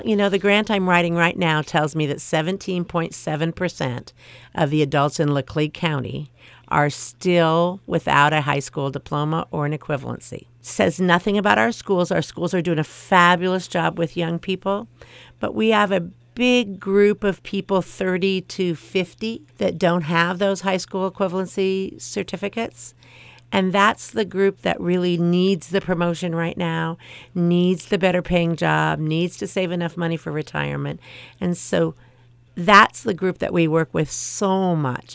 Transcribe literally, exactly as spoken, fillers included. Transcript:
You know, the grant I'm writing right now tells me that seventeen point seven percent of the adults in Laclede County are still without a high school diploma or an equivalency. Says nothing about our schools. Our schools are doing a fabulous job with young people, but we have a big group of people thirty to fifty that don't have those high school equivalency certificates. And that's the group that really needs the promotion right now, needs the better paying job, needs to save enough money for retirement. And so that's the group that we work with so much.